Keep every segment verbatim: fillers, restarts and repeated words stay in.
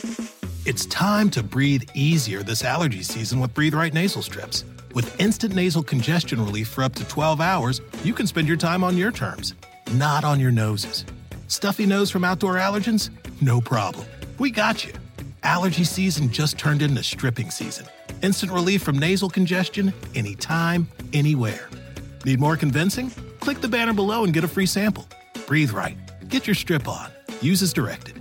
It's time to breathe easier this allergy season with Breathe Right nasal strips. With instant nasal congestion relief for up to twelve hours, you can spend your time on your terms, not on your noses. Stuffy nose from outdoor allergens? No problem. We got you. Allergy season just turned into stripping season. Instant relief from nasal congestion anytime, anywhere. Need more convincing? Click the banner below and get a free sample. Breathe Right. Get your strip on. Use as directed.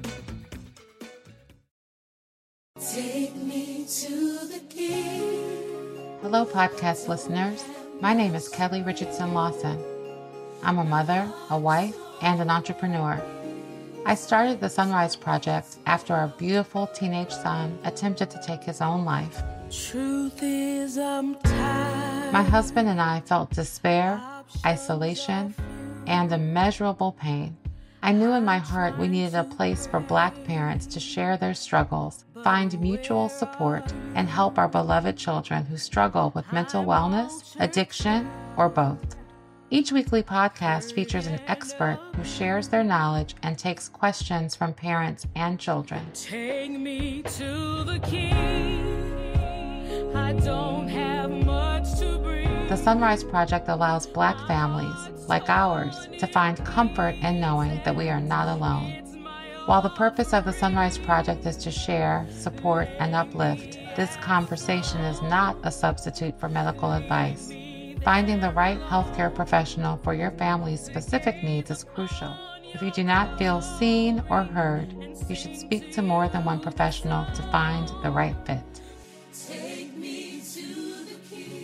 Take me to the king. Hello, podcast listeners. My name is Kelly Richardson Lawson. I'm a mother, a wife, and an entrepreneur. I started the Sunrise Project after our beautiful teenage son attempted to take his own life. Truth is, I'm tired. My husband and I felt despair, isolation, and immeasurable pain. I knew in my heart we needed a place for Black parents to share their struggles, find mutual support, and help our beloved children who struggle with mental wellness, addiction, or both. Each weekly podcast features an expert who shares their knowledge and takes questions from parents and children. Take me to the king. I don't have much to bring. The Sunrise Project allows Black families, like ours, to find comfort in knowing that we are not alone. While the purpose of the Sunrise Project is to share, support, and uplift, this conversation is not a substitute for medical advice. Finding the right healthcare professional for your family's specific needs is crucial. If you do not feel seen or heard, you should speak to more than one professional to find the right fit. Take me to the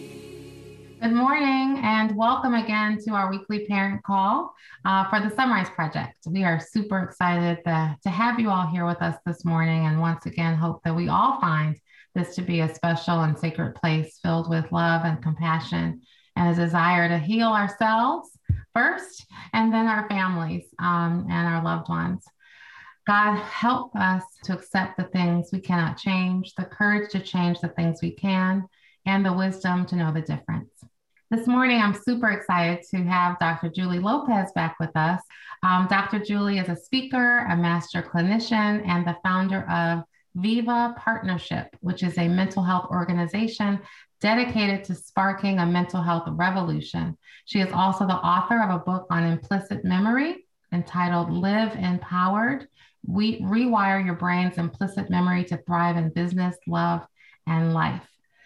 king. Good morning and welcome again to our weekly parent call uh, for the Sunrise Project. We are super excited to, to have you all here with us this morning, and once again hope that we all find this to be a special and sacred place filled with love and compassion and a desire to heal ourselves first, and then our families um, and our loved ones. God, help us to accept the things we cannot change, the courage to change the things we can, and the wisdom to know the difference. This morning, I'm super excited to have Doctor Julie Lopez back with us. Um, Doctor Julie is a speaker, a master clinician, and the founder of Viva Partnership, which is a mental health organization dedicated to sparking a mental health revolution. She is also the author of a book on implicit memory entitled Live Empowered, We Rewire Your Brain's Implicit Memory to Thrive in Business, Love, and Life.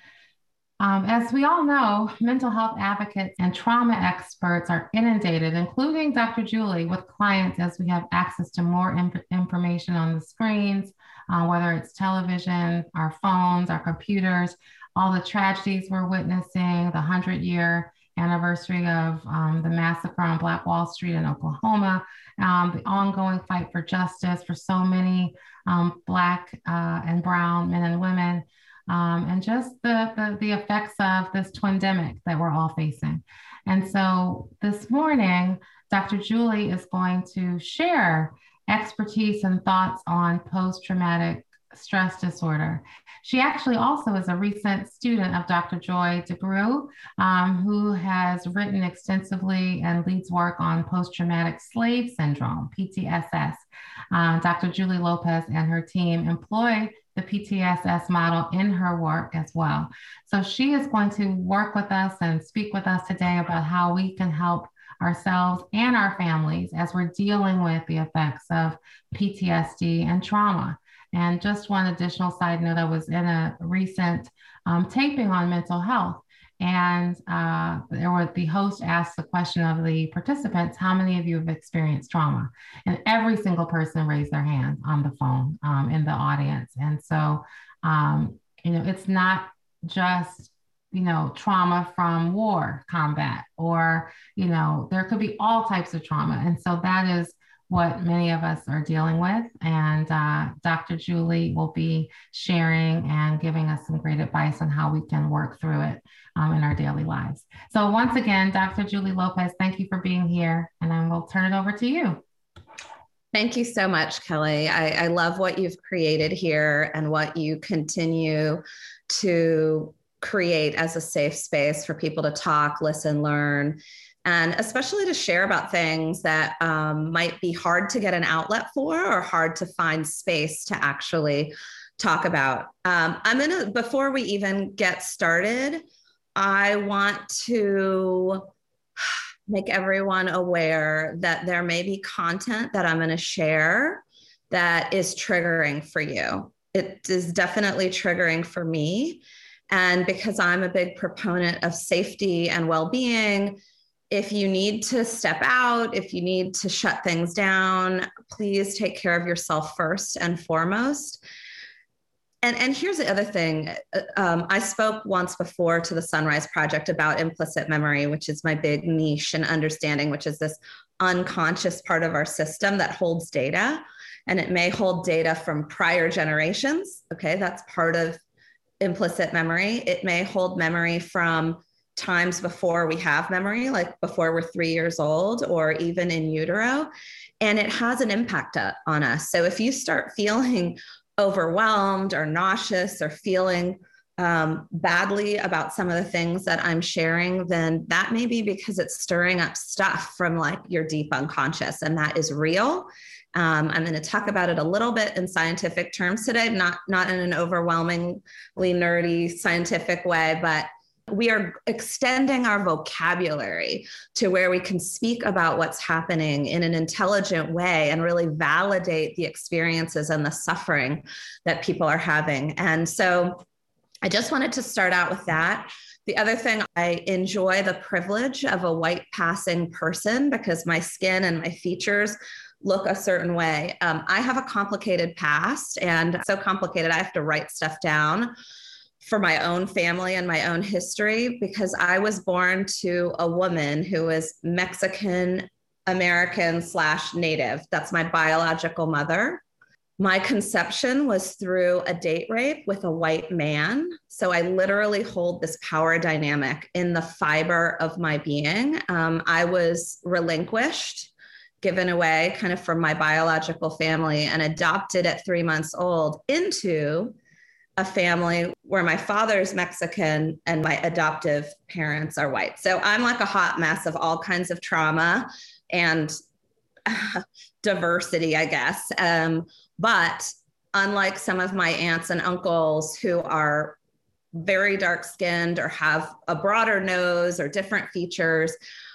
Um, as we all know, mental health advocates and trauma experts are inundated, including Doctor Julie, with clients as we have access to more imp- information on the screens, uh, whether it's television, our phones, our computers, all the tragedies we're witnessing, the hundred-year anniversary of um, the massacre on Black Wall Street in Oklahoma, um, the ongoing fight for justice for so many um, Black uh, and brown men and women, um, and just the, the, the effects of this twindemic that we're all facing. And so this morning, Doctor Julie is going to share expertise and thoughts on post-traumatic stress disorder. She actually also is a recent student of Doctor Joy DeGruy, um, who has written extensively and leads work on post-traumatic slave syndrome, P T S S. Uh, Doctor Julie Lopez and her team employ the P T S S model in her work as well. So she is going to work with us and speak with us today about how we can help ourselves and our families as we're dealing with the effects of P T S D and trauma. And just one additional side note, I was in a recent um, taping on mental health, and uh, there were, the host asked the question of the participants, how many of you have experienced trauma? And every single person raised their hand on the phone um, in the audience. And so, um, you know, it's not just, you know, trauma from war, combat, or, you know, there could be all types of trauma. And so that is what many of us are dealing with. And uh, Doctor Julie will be sharing and giving us some great advice on how we can work through it um, in our daily lives. So once again, Doctor Julie Lopez, thank you for being here, and I will turn it over to you. Thank you so much, Kelly. I, I love what you've created here and what you continue to create as a safe space for people to talk, listen, learn, and especially to share about things that um, might be hard to get an outlet for or hard to find space to actually talk about. Um, I'm gonna, before we even get started, I want to make everyone aware that there may be content that I'm going to share that is triggering for you. It is definitely triggering for me. And because I'm a big proponent of safety and well-being, if you need to step out, if you need to shut things down, please take care of yourself first and foremost. And, and here's the other thing. Um, I spoke once before to the Sunrise Project about implicit memory, which is my big niche in understanding, which is this unconscious part of our system that holds data. And it may hold data from prior generations. Okay, that's part of implicit memory. It may hold memory from times before we have memory, like before we're three years old or even in utero. And it has an impact on us. So if you start feeling overwhelmed or nauseous or feeling um, badly about some of the things that I'm sharing, then that may be because it's stirring up stuff from like your deep unconscious, and that is real. Um, I'm going to talk about it a little bit in scientific terms today, not, not in an overwhelmingly nerdy scientific way, but we are extending our vocabulary to where we can speak about what's happening in an intelligent way and really validate the experiences and the suffering that people are having. And so I just wanted to start out with that. The other thing, I enjoy the privilege of a white passing person because my skin and my features look a certain way. Um, I have a complicated past, and so complicated I have to write stuff down for my own family and my own history, because I was born to a woman who was Mexican American slash Native. That's my biological mother. My conception was through a date rape with a white man. So I literally hold this power dynamic in the fiber of my being. Um, I was relinquished, given away kind of from my biological family, and adopted at three months old into a family where my father's Mexican and my adoptive parents are white. So I'm like a hot mess of all kinds of trauma and uh, diversity, I guess. Um, but unlike some of my aunts and uncles who are very dark skinned or have a broader nose or different features,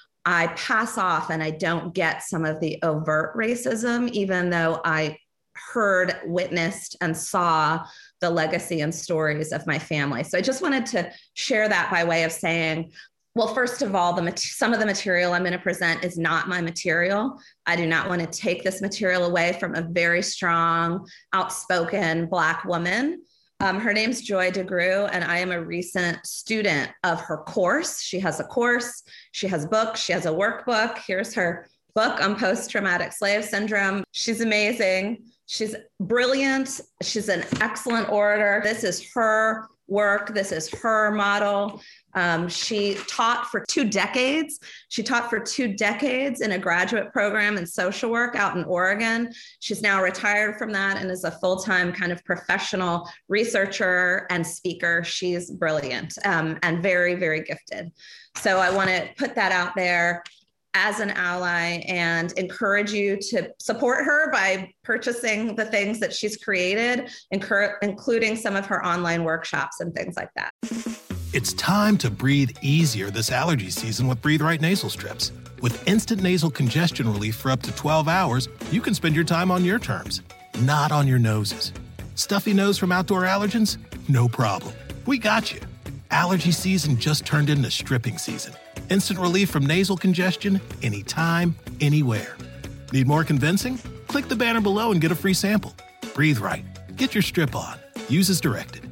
I pass off and I don't get some of the overt racism, even though I heard, witnessed, and saw the legacy and stories of my family. So I just wanted to share that by way of saying, well, first of all, the some of the material I'm going to present is not my material. I do not want to take this material away from a very strong, outspoken Black woman. Um, her name's Joy DeGruy, and I am a recent student of her course. She has a course, she has books, she has a workbook. Here's her book on post-traumatic slave syndrome. She's amazing. She's brilliant. She's an excellent orator. This is her work. This is her model. Um, she taught for two decades. She taught for two decades in a graduate program in social work out in Oregon. She's now retired from that and is a full-time kind of professional researcher and speaker. She's brilliant um, and very, very gifted. So I want to put that out there as an ally and encourage you to support her by purchasing the things that she's created, incur- including some of her online workshops and things like that. It's time to breathe easier this allergy season with Breathe Right nasal strips. With instant nasal congestion relief for up to twelve hours, you can spend your time on your terms, not on your noses. Stuffy nose from outdoor allergens? No problem. We got you. Allergy season just turned into stripping season. Instant relief from nasal congestion anytime, anywhere. Need more convincing? Click the banner below and get a free sample. Breathe Right. Get your strip on. Use as directed.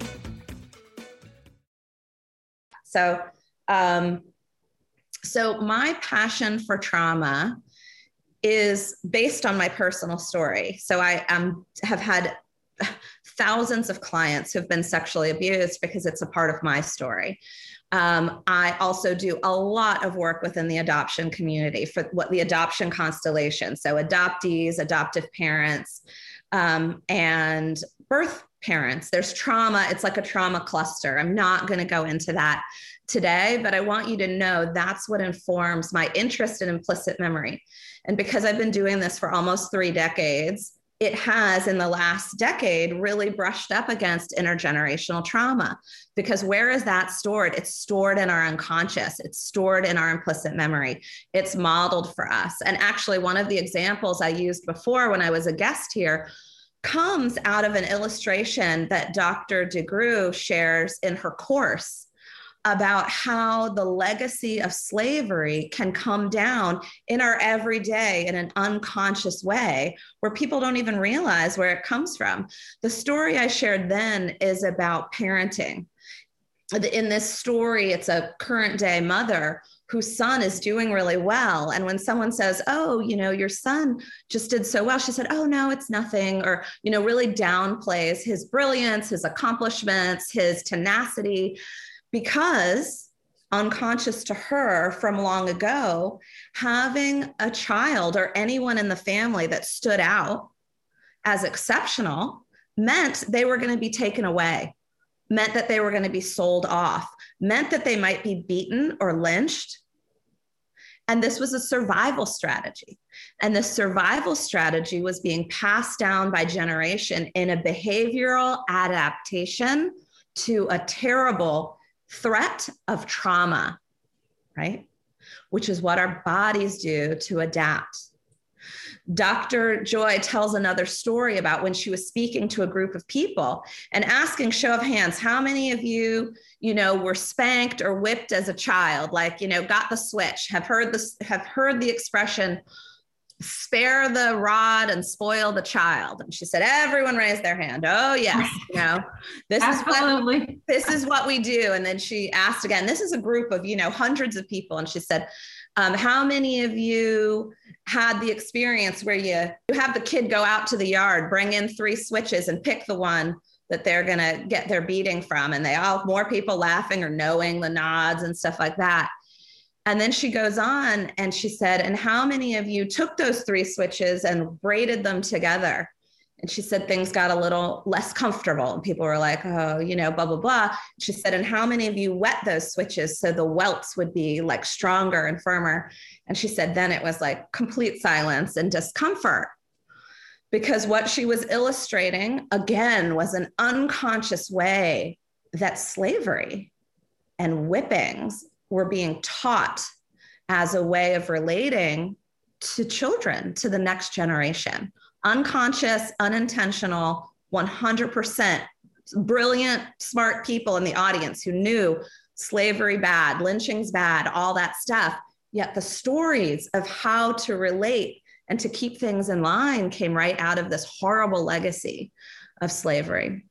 So, um, so my passion for trauma is based on my personal story. So I um, have had thousands of clients who've been sexually abused because it's a part of my story. Um, I also do a lot of work within the adoption community for what the adoption constellation. So adoptees, adoptive parents, um, and birth parents. There's trauma. It's like a trauma cluster. I'm not going to go into that today, but I want you to know that's what informs my interest in implicit memory. And because I've been doing this for almost three decades, it has in the last decade really brushed up against intergenerational trauma, because where is that stored? It's stored in our unconscious. It's stored in our implicit memory. It's modeled for us. And actually, one of the examples I used before when I was a guest here comes out of an illustration that Doctor DeGruy shares in her course about how the legacy of slavery can come down in our everyday in an unconscious way where people don't even realize where it comes from. The story I shared then is about parenting. In this story, it's a current day mother whose son is doing really well. And when someone says, oh, you know, your son just did so well, she said, oh, no, it's nothing. Or, you know, really downplays his brilliance, his accomplishments, his tenacity, because unconscious to her from long ago, having a child or anyone in the family that stood out as exceptional meant they were going to be taken away, meant that they were going to be sold off, meant that they might be beaten or lynched. And this was a survival strategy. And the survival strategy was being passed down by generation in a behavioral adaptation to a terrible threat of trauma, right? Which is what our bodies do to adapt. Doctor Joy tells another story about when she was speaking to a group of people and asking, show of hands, how many of you, you know, were spanked or whipped as a child? Like, you know, got the switch, have heard this, have heard the expression, spare the rod and spoil the child. And she said, everyone raised their hand. Oh yes. You know, this is what, this is what we do. And then she asked again, this is a group of, you know, hundreds of people. And she said, um, how many of you had the experience where you, you have the kid go out to the yard, bring in three switches and pick the one that they're going to get their beating from? And they all, more people laughing or knowing the nods and stuff like that. And then she goes on and she said, and how many of you took those three switches and braided them together? And she said, things got a little less comfortable. And people were like, oh, you know, blah, blah, blah. She said, and how many of you wet those switches so the welts would be like stronger and firmer? And she said, then it was like complete silence and discomfort. Because what she was illustrating, again, was an unconscious way that slavery and whippings were being taught as a way of relating to children, to the next generation. Unconscious, unintentional, one hundred percent brilliant, smart people in the audience who knew slavery bad, lynchings bad, all that stuff. Yet the stories of how to relate and to keep things in line came right out of this horrible legacy of slavery.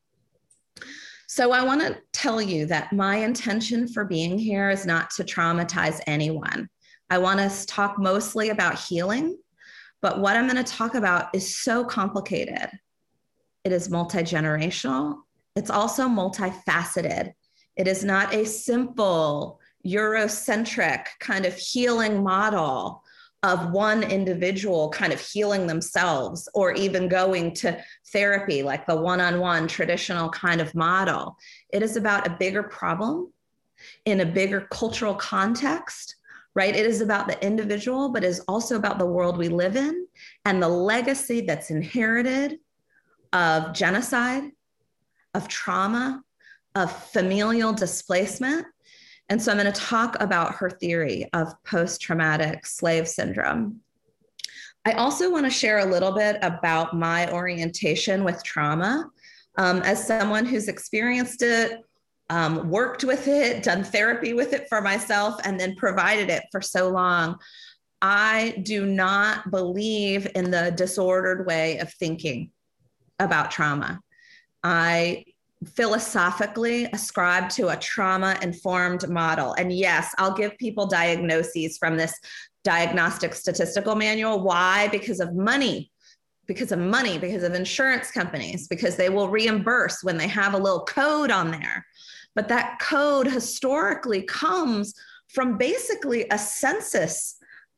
So I want to tell you that my intention for being here is not to traumatize anyone. I want to talk mostly about healing, but what I'm going to talk about is so complicated. It is multi-generational. It's also multifaceted. It is not a simple Eurocentric kind of healing model of one individual kind of healing themselves or even going to therapy, like the one-on-one traditional kind of model. It is about a bigger problem in a bigger cultural context, right? It is about the individual, but it is also about the world we live in and the legacy that's inherited of genocide, of trauma, of familial displacement. And so I'm going to talk about her theory of post-traumatic slave syndrome. I also want to share a little bit about my orientation with trauma. Um, as someone who's experienced it, um, worked with it, done therapy with it for myself, and then provided it for so long, I do not believe in the disordered way of thinking about trauma. I philosophically ascribe to a trauma-informed model. And yes, I'll give people diagnoses from this diagnostic statistical manual. Why? Because of money, because of money, because of insurance companies, because they will reimburse when they have a little code on there. But that code historically comes from basically a census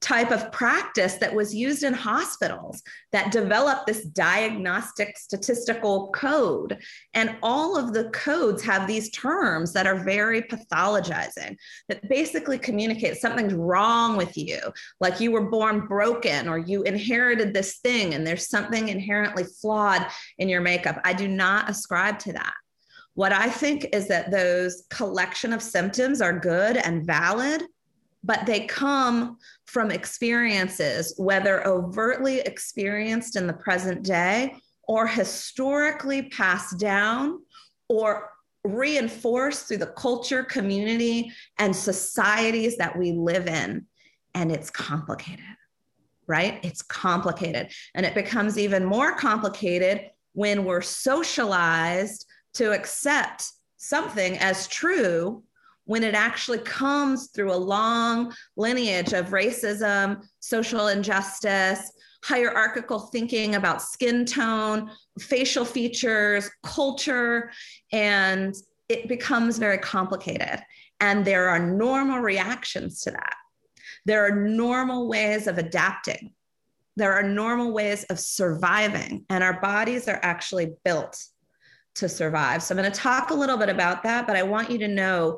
type of practice that was used in hospitals that developed this diagnostic statistical code. And all of the codes have these terms that are very pathologizing, that basically communicate something's wrong with you, like you were born broken or you inherited this thing and there's something inherently flawed in your makeup. I do not ascribe to that. What I think is that those collection of symptoms are good and valid, but they come from experiences, whether overtly experienced in the present day or historically passed down or reinforced through the culture, community, and societies that we live in. And it's complicated, right? It's complicated. And it becomes even more complicated when we're socialized to accept something as true when it actually comes through a long lineage of racism, social injustice, hierarchical thinking about skin tone, facial features, culture, and it becomes very complicated. And there are normal reactions to that. There are normal ways of adapting. There are normal ways of surviving, and our bodies are actually built to survive. So I'm going to talk a little bit about that, but I want you to know,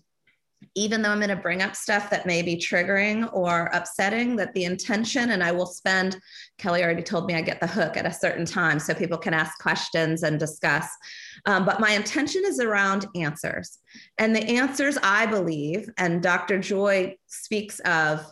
even though I'm going to bring up stuff that may be triggering or upsetting, that the intention, and I will spend, Kelly already told me I get the hook at a certain time so people can ask questions and discuss. Um, but my intention is around answers. And the answers, I believe, and Doctor Joy speaks of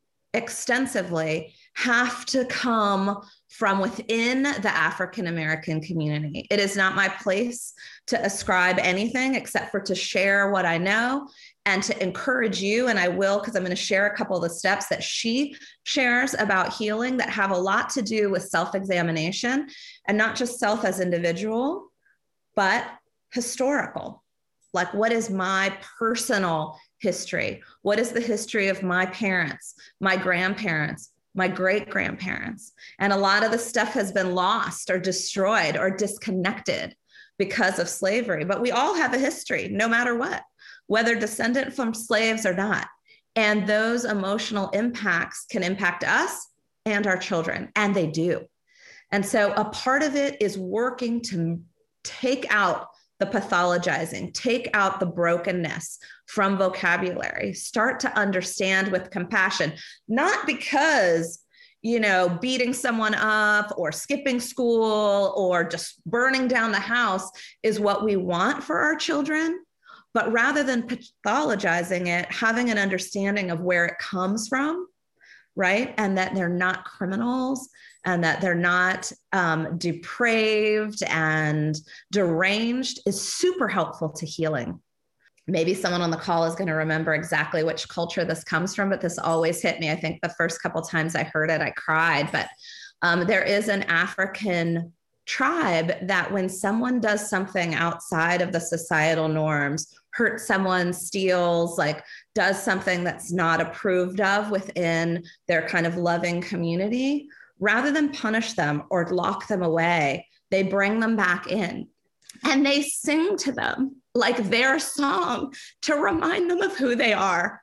extensively, have to come from within the African-American community. It is not my place to ascribe anything except for to share what I know and to encourage you. And I will, because I'm going to share a couple of the steps that she shares about healing that have a lot to do with self-examination, and not just self as individual, but historical. Like, what is my personal history? What is the history of my parents, my grandparents, my great-grandparents? And a lot of the stuff has been lost or destroyed or disconnected because of slavery. But we all have a history, no matter what, whether descendant from slaves or not. And those emotional impacts can impact us and our children, and they do. And so a part of it is working to take out the pathologizing, take out the brokenness from vocabulary, start to understand with compassion, not because, you know, beating someone up or skipping school or just burning down the house is what we want for our children, but rather than pathologizing it, having an understanding of where it comes from, right? And that they're not criminals, and that they're not um, depraved and deranged is super helpful to healing. Maybe someone on the call is going to remember exactly which culture this comes from, but this always hit me. I think the first couple of times I heard it, I cried. But um, there is an African tribe that when someone does something outside of the societal norms, hurts someone, steals, like does something that's not approved of within their kind of loving community, rather than punish them or lock them away, they bring them back in and they sing to them like their song to remind them of who they are.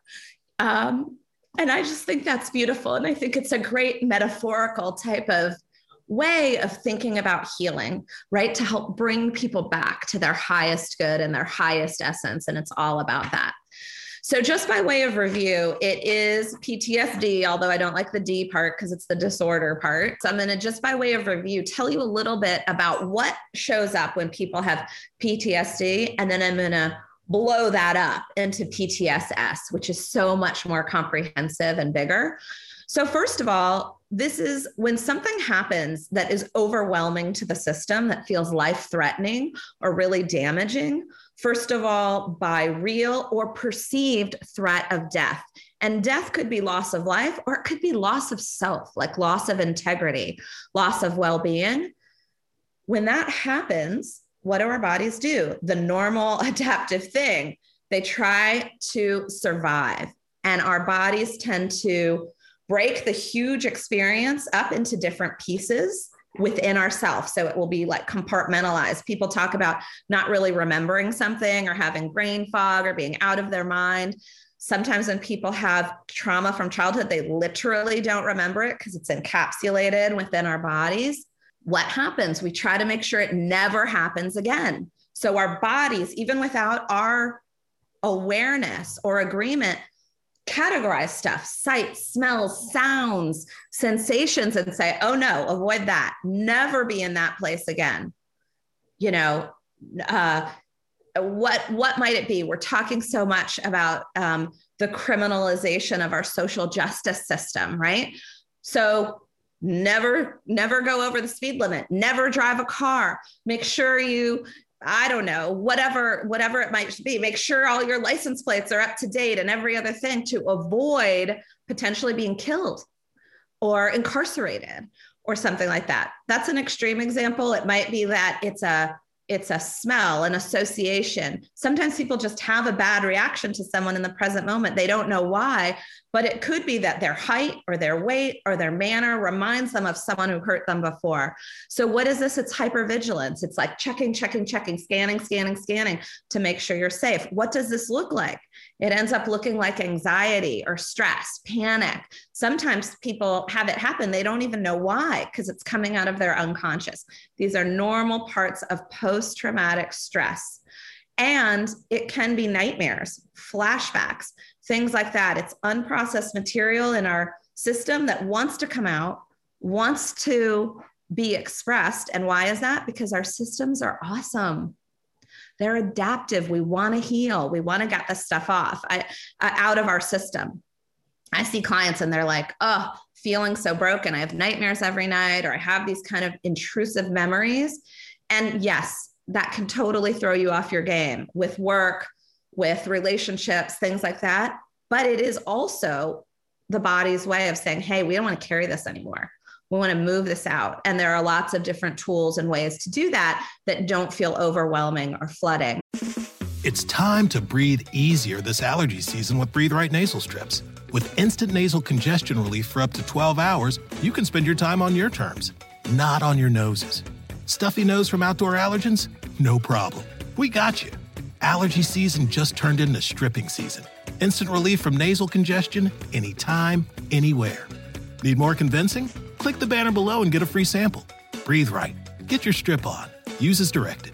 Um, and I just think that's beautiful. And I think it's a great metaphorical type of way of thinking about healing, right? To help bring people back to their highest good and their highest essence. And it's all about that. So just by way of review, it is P T S D, although I don't like the D part because it's the disorder part. So I'm going to, just by way of review, tell you a little bit about what shows up when people have P T S D. And then I'm going to blow that up into P T S S, which is so much more comprehensive and bigger. So first of all, this is when something happens that is overwhelming to the system, that feels life-threatening or really damaging. First of all, by real or perceived threat of death. And death could be loss of life, or it could be loss of self, like loss of integrity, loss of well-being. When that happens, what do our bodies do? The normal adaptive thing, they try to survive. And our bodies tend to break the huge experience up into different pieces within ourselves. So it will be like compartmentalized. People talk about not really remembering something or having brain fog or being out of their mind. Sometimes when people have trauma from childhood, they literally don't remember it because it's encapsulated within our bodies. What happens? We try to make sure it never happens again. So our bodies, even without our awareness or agreement, categorize stuff, sights, smells, sounds, sensations, and say, oh no, avoid that. Never be in that place again. You know, uh, what, what might it be? We're talking so much about um, the criminalization of our social justice system, right? So never, never go over the speed limit, never drive a car, make sure you, I don't know, whatever, whatever it might be, make sure all your license plates are up to date and every other thing to avoid potentially being killed or incarcerated or something like that. That's an extreme example. It might be that it's a, it's a smell, an association. Sometimes people just have a bad reaction to someone in the present moment. They don't know why, but it could be that their height or their weight or their manner reminds them of someone who hurt them before. So what is this? It's hypervigilance. It's like checking, checking, checking, scanning, scanning, scanning to make sure you're safe. What does this look like? It ends up looking like anxiety or stress, panic. Sometimes people have it happen. They don't even know why, because it's coming out of their unconscious. These are normal parts of post-traumatic stress. And it can be nightmares, flashbacks, things like that. It's unprocessed material in our system that wants to come out, wants to be expressed. And why is that? Because our systems are awesome. They're adaptive. We want to heal. We want to get this stuff off I, uh, out of our system. I see clients and they're like, oh, feeling so broken. I have nightmares every night, or I have these kind of intrusive memories. And yes, that can totally throw you off your game with work, with relationships, things like that. But it is also the body's way of saying, hey, we don't want to carry this anymore. We want to move this out. And there are lots of different tools and ways to do that that don't feel overwhelming or flooding. It's time to breathe easier this allergy season with Breathe Right nasal strips. With instant nasal congestion relief for up to twelve hours, you can spend your time on your terms, not on your noses. Stuffy nose from outdoor allergens? No problem. We got you. Allergy season just turned into stripping season. Instant relief from nasal congestion anytime, anywhere. Need more convincing? Click the banner below and get a free sample. Breathe Right. Get your strip on. Use as directed.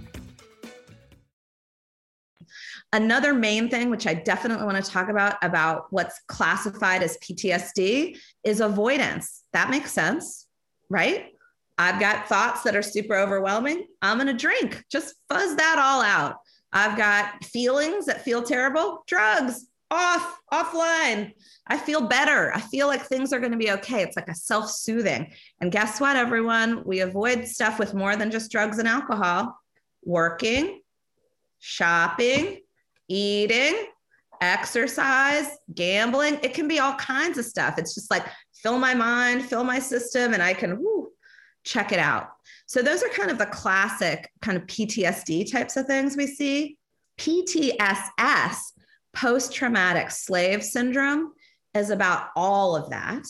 Another main thing, which I definitely want to talk about, about what's classified as P T S D, is avoidance. That makes sense, right? I've got thoughts that are super overwhelming. I'm going to drink. Just fuzz that all out. I've got feelings that feel terrible. Drugs, off, offline. I feel better. I feel like things are going to be okay. It's like a self-soothing. And guess what, everyone? We avoid stuff with more than just drugs and alcohol. Working, shopping, eating, exercise, gambling. It can be all kinds of stuff. It's just like fill my mind, fill my system, and I can whoo, check it out. So those are kind of the classic kind of P T S D types of things we see. P T S S, post-traumatic slave syndrome, is about all of that,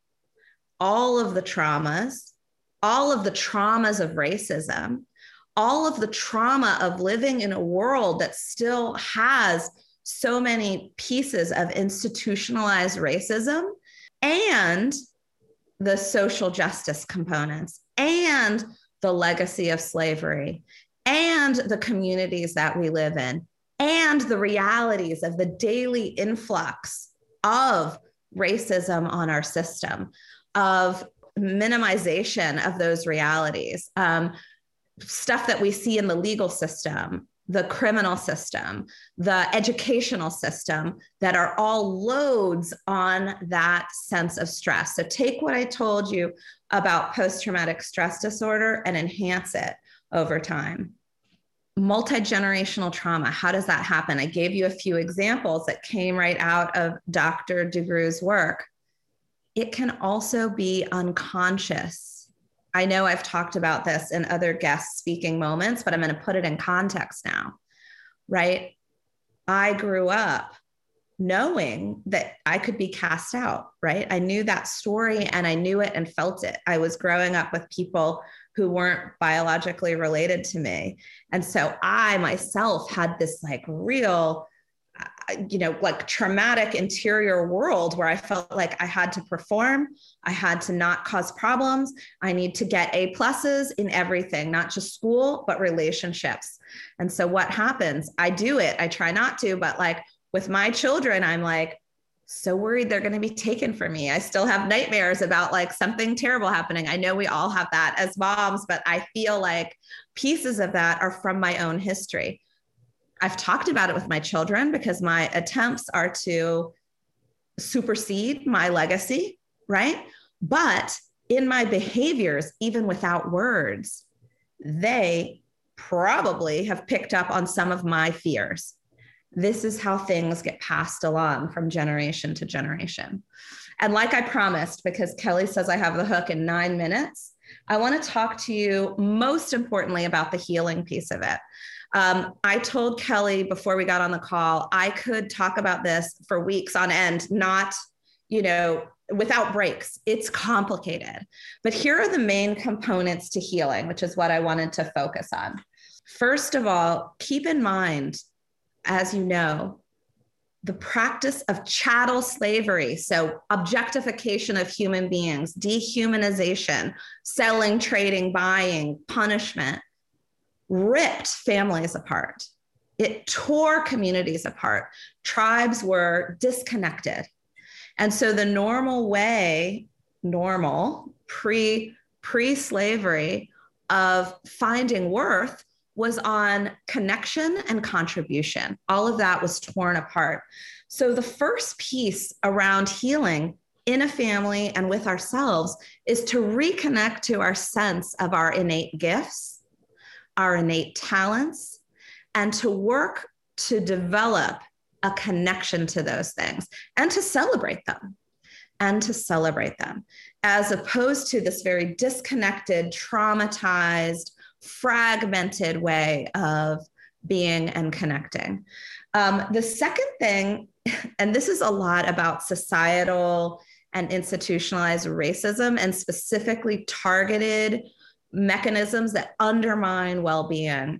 all of the traumas, all of the traumas of racism, all of the trauma of living in a world that still has so many pieces of institutionalized racism, and the social justice components, and the legacy of slavery, and the communities that we live in, and the realities of the daily influx of racism on our system, of minimization of those realities, um, stuff that we see in the legal system, the criminal system, the educational system, that are all loads on that sense of stress. So take what I told you about post-traumatic stress disorder and enhance it over time. Multi-generational trauma, how does that happen? I gave you a few examples that came right out of Doctor DeGroo's work. It can also be unconscious. I know I've talked about this in other guest speaking moments, but I'm going to put it in context now, right? I grew up knowing that I could be cast out, right? I knew that story and I knew it and felt it. I was growing up with people who weren't biologically related to me. And so I myself had this like real you know, like traumatic interior world where I felt like I had to perform. I had to not cause problems. I need to get A pluses in everything, not just school, but relationships. And so what happens? I do it. I try not to, but like with my children, I'm like, so worried they're going to be taken from me. I still have nightmares about like something terrible happening. I know we all have that as moms, but I feel like pieces of that are from my own history. I've talked about it with my children because my attempts are to supersede my legacy, right? But in my behaviors, even without words, they probably have picked up on some of my fears. This is how things get passed along from generation to generation. And like I promised, because Kelly says I have the hook in nine minutes, I want to talk to you most importantly about the healing piece of it. Um, I told Kelly before we got on the call, I could talk about this for weeks on end, not, you know, without breaks. It's complicated. But here are the main components to healing, which is what I wanted to focus on. First of all, keep in mind, as you know, the practice of chattel slavery, so objectification of human beings, dehumanization, selling, trading, buying, punishment, ripped families apart. It tore communities apart. Tribes were disconnected. And so the normal way, normal, pre, pre-slavery of finding worth was on connection and contribution. All of that was torn apart. So the first piece around healing in a family and with ourselves is to reconnect to our sense of our innate gifts, our innate talents, and to work to develop a connection to those things and to celebrate them and to celebrate them as opposed to this very disconnected, traumatized, fragmented way of being and connecting. Um, the second thing, and this is a lot about societal and institutionalized racism and specifically targeted mechanisms that undermine well-being.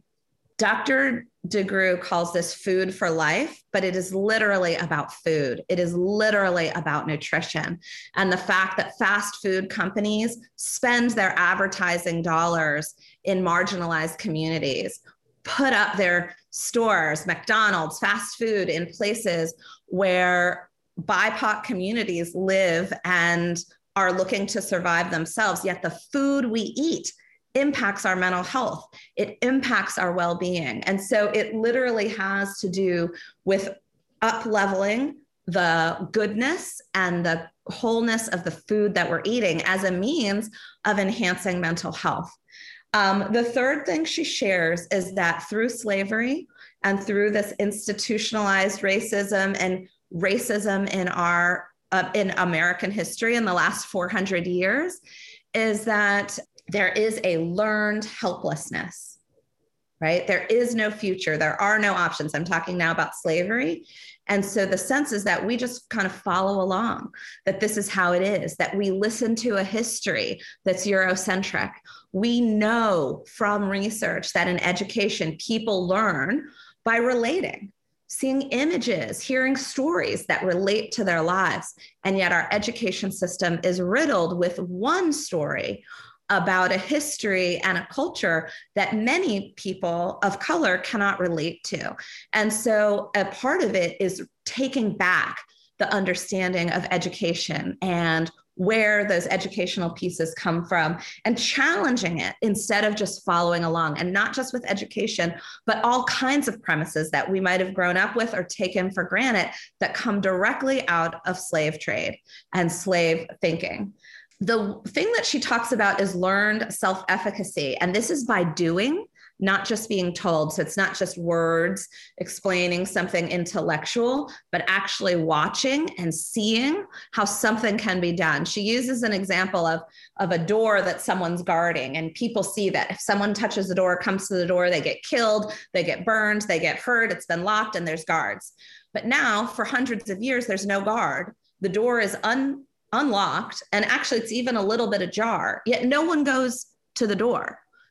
Doctor DeGruy calls this food for life, but it is literally about food. It is literally about nutrition. And the fact that fast food companies spend their advertising dollars in marginalized communities, put up their stores, McDonald's, fast food in places where B I P O C communities live and are looking to survive themselves, yet the food we eat impacts our mental health. It impacts our well-being. And so it literally has to do with up-leveling the goodness and the wholeness of the food that we're eating as a means of enhancing mental health. Um, the third thing she shares is that through slavery and through this institutionalized racism and racism in our uh, in American history in the last four hundred years, is that there is a learned helplessness, right? There is no future. There are no options. I'm talking now about slavery. And so the sense is that we just kind of follow along, that this is how it is, that we listen to a history that's Eurocentric. We know from research that in education, people learn by relating, seeing images, hearing stories that relate to their lives. And yet our education system is riddled with one story about a history and a culture that many people of color cannot relate to. And so a part of it is taking back the understanding of education and where those educational pieces come from and challenging it instead of just following along, and not just with education, but all kinds of premises that we might have grown up with or taken for granted that come directly out of slave trade and slave thinking. The thing that she talks about is learned self-efficacy. And this is by doing, not just being told. So it's not just words explaining something intellectual, but actually watching and seeing how something can be done. She uses an example of, of a door that someone's guarding, and people see that if someone touches the door, comes to the door, they get killed, they get burned, they get hurt, it's been locked, and there's guards. But now for hundreds of years, there's no guard. The door is un unlocked, and actually it's even a little bit ajar, yet no one goes to the door.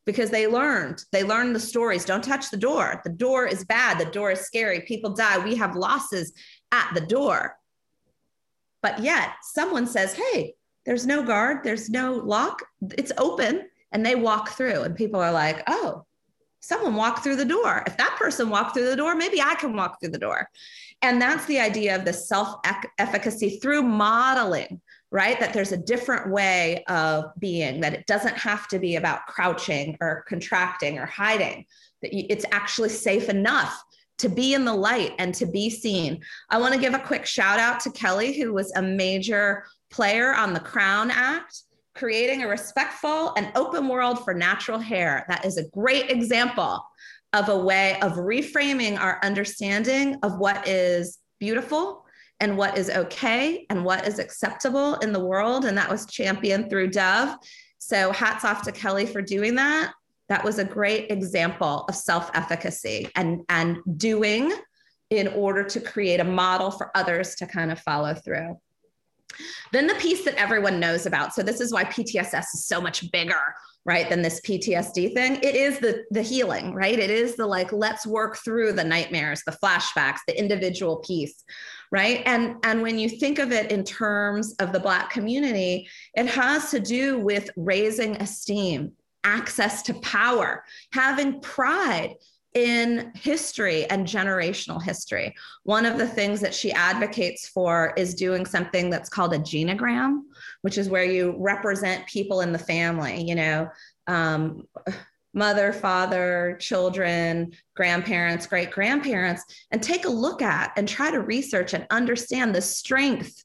because they learned, they learned the stories. Don't touch the door. The door is bad. The door is scary. People die. We have losses at the door. But yet someone says, hey, there's no guard. There's no lock. It's open. And they walk through and people are like, oh, someone walked through the door. If that person walked through the door, maybe I can walk through the door. And that's the idea of the self-efficacy through modeling, right? That there's a different way of being, that it doesn't have to be about crouching or contracting or hiding, that it's actually safe enough to be in the light and to be seen. I want to give a quick shout out to Kelly, who was a major player on the Crown Act, creating a respectful and open world for natural hair. That is a great example of a way of reframing our understanding of what is beautiful and what is okay and what is acceptable in the world. And that was championed through Dove. So hats off to Kelly for doing that. That was a great example of self-efficacy and, and doing in order to create a model for others to kind of follow through. Then the piece that everyone knows about. So this is why P T S S is so much bigger, right, than this P T S D thing. It is the, the healing, right? It is the like, let's work through the nightmares, the flashbacks, the individual piece, right? And, and when you think of it in terms of the Black community, it has to do with raising esteem, access to power, having pride in history and generational history. One of the things that she advocates for is doing something that's called a genogram, which is where you represent people in the family, you know, um, mother, father, children, grandparents, great grandparents, and take a look at and try to research and understand the strength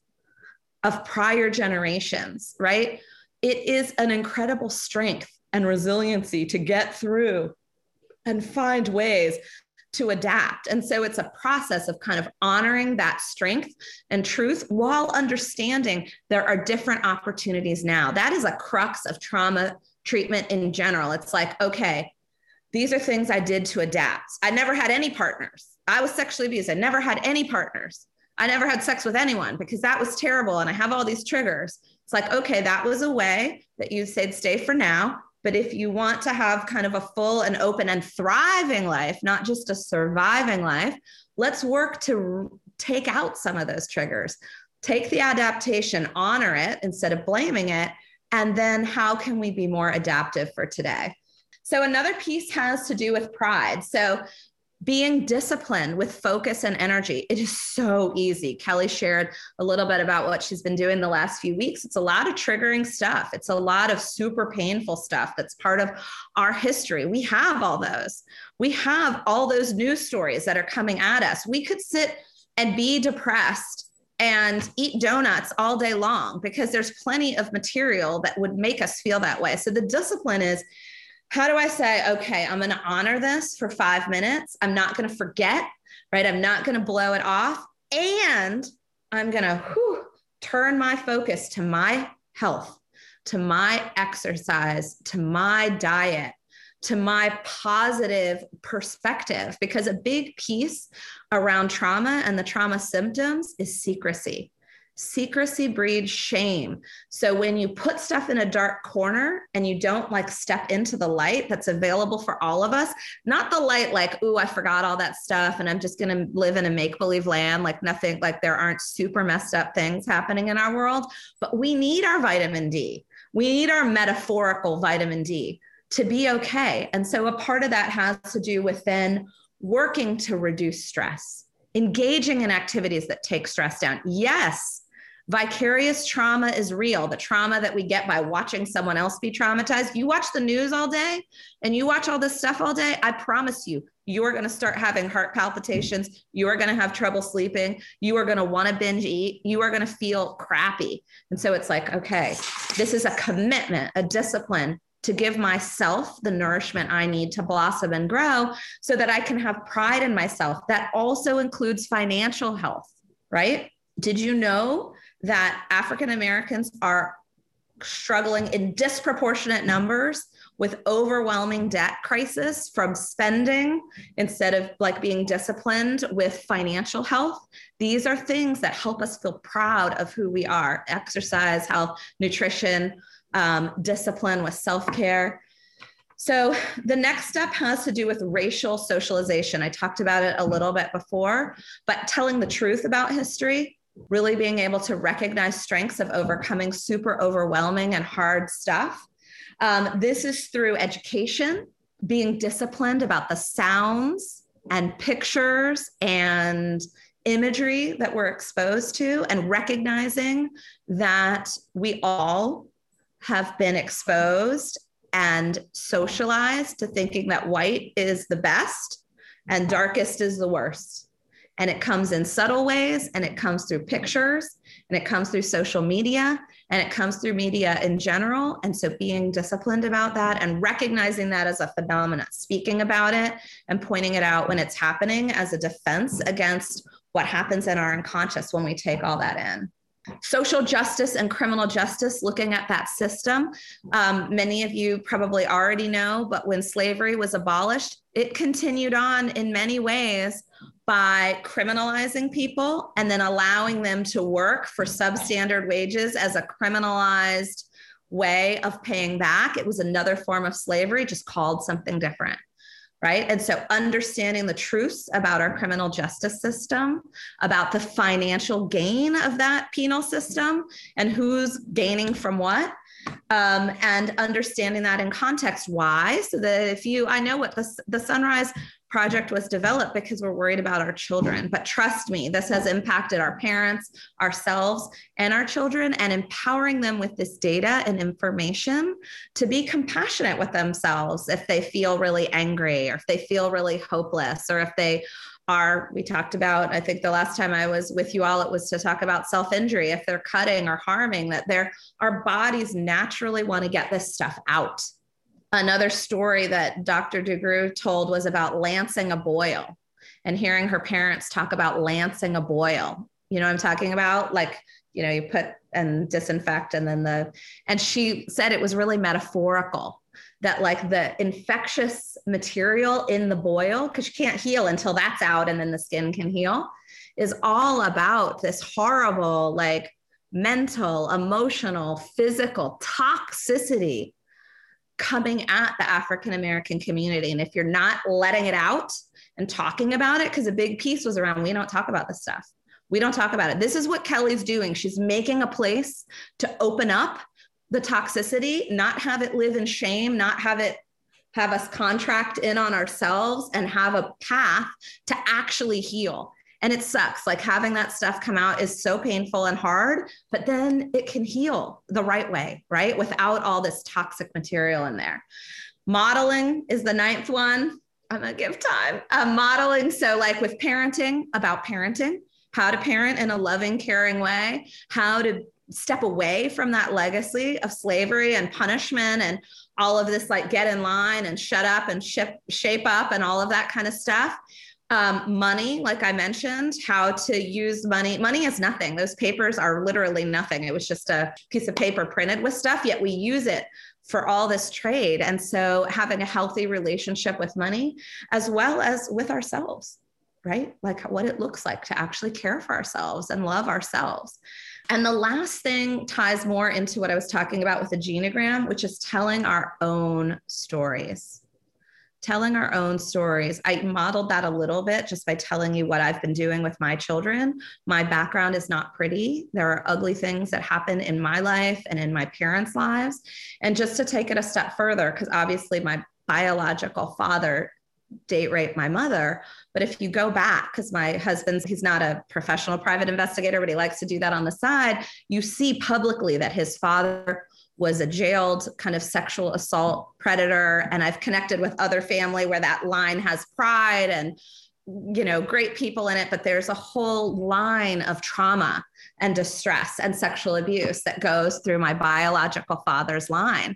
of prior generations, right? It is an incredible strength and resiliency to get through and find ways to adapt. And so it's a process of kind of honoring that strength and truth while understanding there are different opportunities now. That is a crux of trauma treatment in general. It's like, okay, these are things I did to adapt. I never had any partners. I was sexually abused. I never had any partners. I never had sex with anyone because that was terrible. And I have all these triggers. It's like, okay, that was a way that you said, stay for now. But if you want to have kind of a full and open and thriving life, not just a surviving life, let's work to take out some of those triggers, take the adaptation, honor it instead of blaming it. And then how can we be more adaptive for today? So another piece has to do with pride. So being disciplined with focus and energy. It is so easy. Kelly shared a little bit about what she's been doing the last few weeks. It's a lot of triggering stuff. It's a lot of super painful stuff that's part of our history. We have all those. We have all those news stories that are coming at us. We could sit and be depressed and eat donuts all day long because there's plenty of material that would make us feel that way. So the discipline is, how do I say, okay, I'm going to honor this for five minutes. I'm not going to forget, right? I'm not going to blow it off. And I'm going to whew, turn my focus to my health, to my exercise, to my diet, to my positive perspective, because a big piece around trauma and the trauma symptoms is secrecy. Secrecy breeds shame. So when you put stuff in a dark corner and you don't like step into the light that's available for all of us, not the light like, ooh, I forgot all that stuff and I'm just going to live in a make-believe land, like nothing, like there aren't super messed up things happening in our world, but we need our vitamin D. We need our metaphorical vitamin D to be okay. And so a part of that has to do with then working to reduce stress, engaging in activities that take stress down. Yes, vicarious trauma is real. The trauma that we get by watching someone else be traumatized. You watch the news all day and you watch all this stuff all day. I promise you, you are going to start having heart palpitations. You are going to have trouble sleeping. You are going to want to binge eat. You are going to feel crappy. And so it's like, okay, this is a commitment, a discipline to give myself the nourishment I need to blossom and grow so that I can have pride in myself. That also includes financial health, right? Did you know that African Americans are struggling in disproportionate numbers with overwhelming debt crisis from spending instead of like being disciplined with financial health? These are things that help us feel proud of who we are: exercise, health, nutrition, um, discipline with self-care. So the next step has to do with racial socialization. I talked about it a little bit before, but telling the truth about history, really being able to recognize strengths of overcoming super overwhelming and hard stuff. Um, this is through education, being disciplined about the sounds and pictures and imagery that we're exposed to, and recognizing that we all have been exposed and socialized to thinking that white is the best and darkest is the worst. And it comes in subtle ways, and it comes through pictures, and it comes through social media, and it comes through media in general. And so being disciplined about that and recognizing that as a phenomenon, speaking about it and pointing it out when it's happening as a defense against what happens in our unconscious when we take all that in. Social justice and criminal justice, looking at that system. Um, many of you probably already know, but when slavery was abolished, it continued on in many ways by criminalizing people and then allowing them to work for substandard wages as a criminalized way of paying back. It was another form of slavery, just called something different. Right. And so understanding the truths about our criminal justice system, about the financial gain of that penal system and who's gaining from what, um, and understanding that in context. Why? So that if you, I know what the, the Sunrise Project was developed because we're worried about our children, but trust me, this has impacted our parents, ourselves, and our children, and empowering them with this data and information to be compassionate with themselves if they feel really angry, or if they feel really hopeless, or if they are, we talked about, I think the last time I was with you all, it was to talk about self-injury. If they're cutting or harming, that they're, our bodies naturally want to get this stuff out. Another story that Doctor DeGroot told was about lancing a boil, and hearing her parents talk about lancing a boil. You know what I'm talking about? Like, you know, you put and disinfect, and then the, and she said it was really metaphorical, that like the infectious material in the boil, because you can't heal until that's out and then the skin can heal, is all about this horrible, like mental, emotional, physical toxicity coming at the African-American community. And if you're not letting it out and talking about it, because a big piece was around, we don't talk about this stuff. We don't talk about it. This is what Kelly's doing. She's making a place to open up the toxicity, not have it live in shame, not have it have us contract in on ourselves, and have a path to actually heal. And it sucks. Like having that stuff come out is so painful and hard, but then it can heal the right way, right? Without all this toxic material in there. Modeling is the ninth one. I'm gonna give time. Uh, modeling, so like with parenting, about parenting, how to parent in a loving, caring way, how to step away from that legacy of slavery and punishment and all of this, like get in line and shut up and ship, shape up and all of that kind of stuff. Um, money, like I mentioned, how to use money. Money is nothing. Those papers are literally nothing. It was just a piece of paper printed with stuff, yet we use it for all this trade. And so having a healthy relationship with money, as well as with ourselves, right? Like what it looks like to actually care for ourselves and love ourselves. And the last thing ties more into what I was talking about with the genogram, which is telling our own stories. Telling our own stories. I modeled that a little bit just by telling you what I've been doing with my children. My background is not pretty. There are ugly things that happen in my life and in my parents' lives. And just to take it a step further, because obviously my biological father date raped my mother. But if you go back, because my husband's, he's not a professional private investigator, but he likes to do that on the side, you see publicly that his father was a jailed kind of sexual assault predator. And I've connected with other family where that line has pride and, you know, great people in it, but there's a whole line of trauma and distress and sexual abuse that goes through my biological father's line.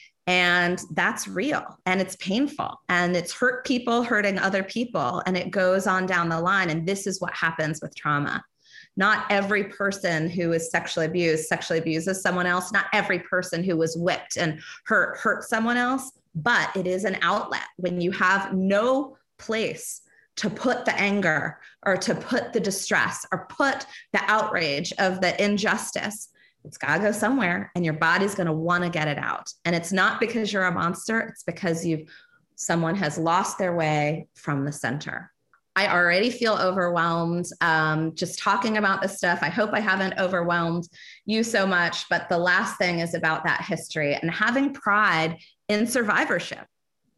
And that's real, and it's painful, and it's hurt people hurting other people, and it goes on down the line. And this is what happens with trauma. Not every person who is sexually abused sexually abuses someone else. Not every person who was whipped and hurt hurt someone else, but it is an outlet. When you have no place to put the anger or to put the distress or put the outrage of the injustice, it's got to go somewhere, and your body's going to want to get it out. And it's not because you're a monster. It's because you've, someone has lost their way from the center. I already feel overwhelmed um, just talking about this stuff. I hope I haven't overwhelmed you so much, but the last thing is about that history and having pride in survivorship,